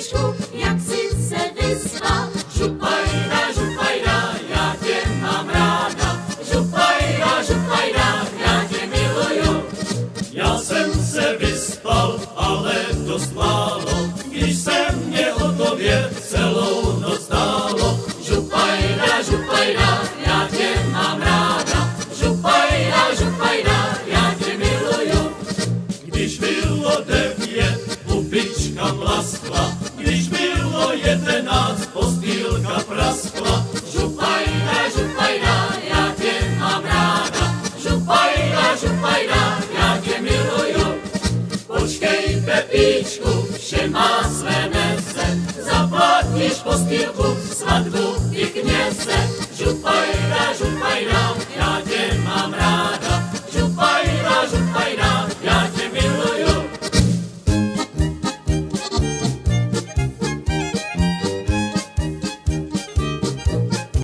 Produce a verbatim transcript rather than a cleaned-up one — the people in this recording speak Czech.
Pepíčku, jak jsi se vyspal? Župajda, župajda, já tě mám ráda. Župajda, župajda, já tě miluju. Já jsem se vyspal, ale dost málo, když se mě o tobě celou noc dálo. Župajda, župajda, já tě mám ráda. Župajda, župajda, já tě miluju. Když bylo devět, pupička mlaskla, když bylo jedenáct, postýlka praskla. Župajda, župajda, já tě mám ráda. Župajda, župajda, já tě miluju. Počkej, Pepíčku, vše má své meze, zaplatíš postýlku, svatbu